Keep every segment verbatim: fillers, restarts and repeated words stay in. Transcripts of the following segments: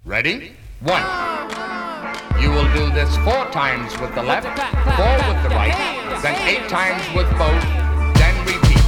Ready? One. You will do this four times with the left, four with the right, then eight times with both, then repeat.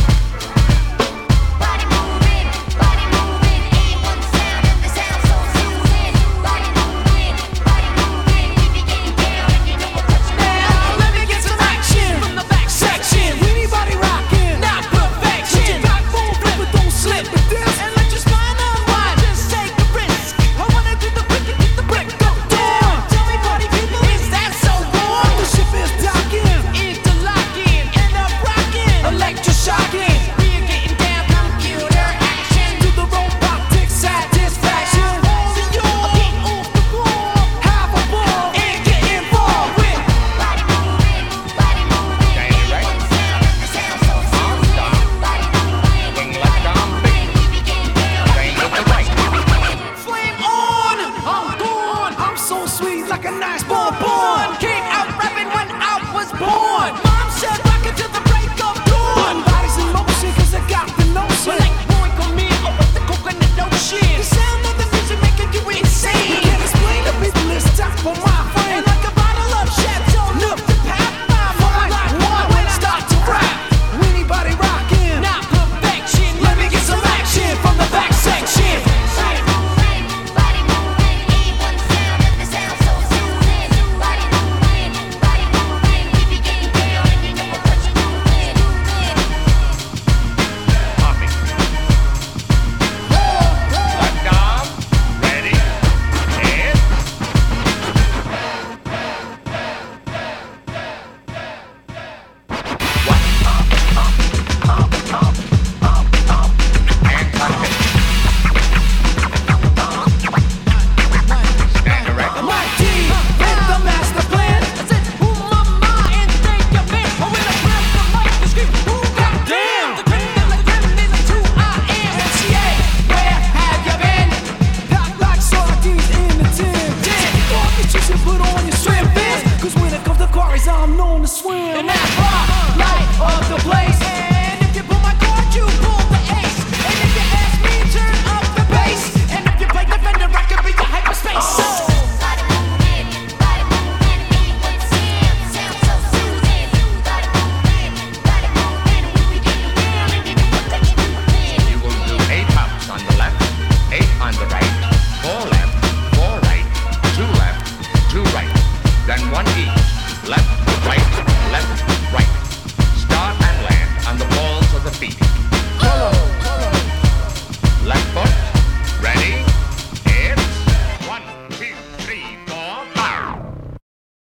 Body moving, body moving, ain't one sound and the sound so soothing. Body moving, body moving, keep it getting down if you know a touchdown. Let me get some action from the back section. Anybody rocking, not perfection. Back full flip, but don't slip with this. And let your spine unwind, just take a risk. I wanna do the quick and get the brick go down. Tell me, party people, is that so warm? The ship is docking, interlocking, end up rocking, electroshocking. We're getting down, computer action. To the robotic satisfaction. So you're get off the wall, have a ball, and get involved with. Body moving, body moving, Stand ain't right. one sound and the sound so Arms soothing. down. Body moving, Wing left arm big. keep it getting down. Same with the right. Flame on! I'm gone! I'm so sweet like a nice bonbon. Came out rapping when I was born.